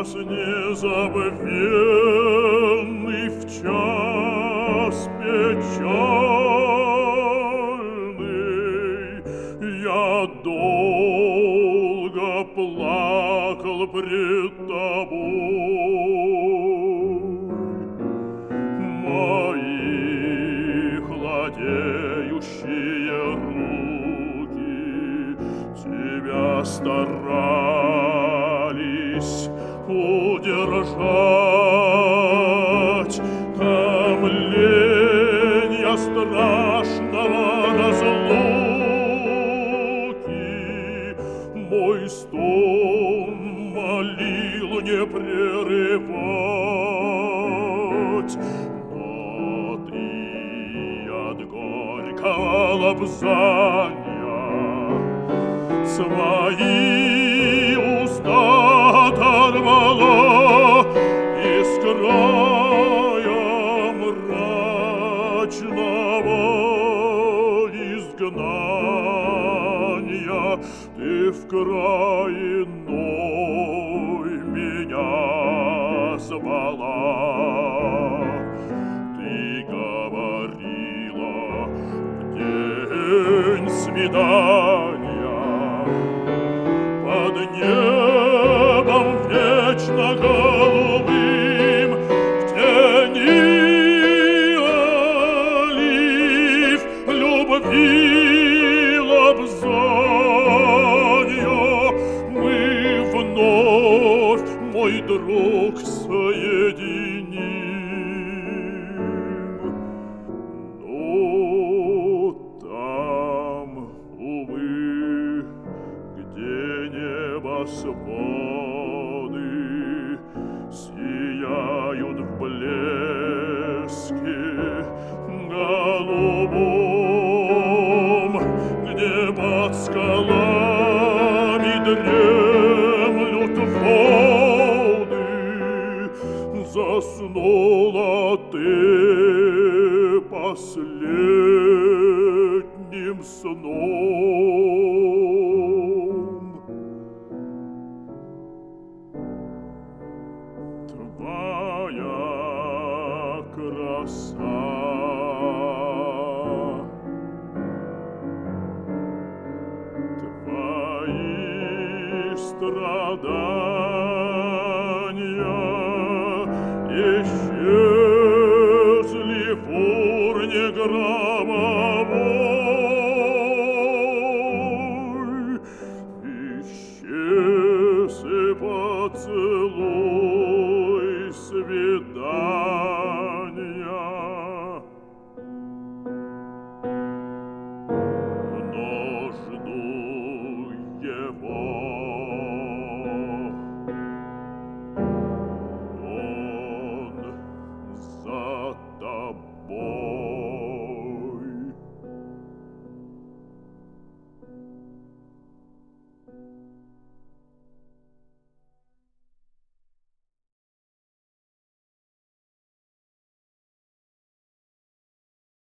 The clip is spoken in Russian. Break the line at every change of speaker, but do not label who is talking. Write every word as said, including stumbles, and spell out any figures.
час незабвенный, в час печальный, я долго плакал пред тобой. Мои хладеющие руки тебя старались удержать томления страшного разлуки. Мой стон молил не прерывать, но ты от горького лобзания свои уста оторвала из края мрачного изгнания. Ты в край иной меня звала. Ты говорила в день свидания под небом вечно голубым, в тени олив любви лобзанья, мы вновь, мой друг, соединим. Но там, увы, где небосводы сияют в блеске голубом, где под скалами дремлют воды, заснула ты последним сном. Твоя краса твои страдания исчезли в урне громовой.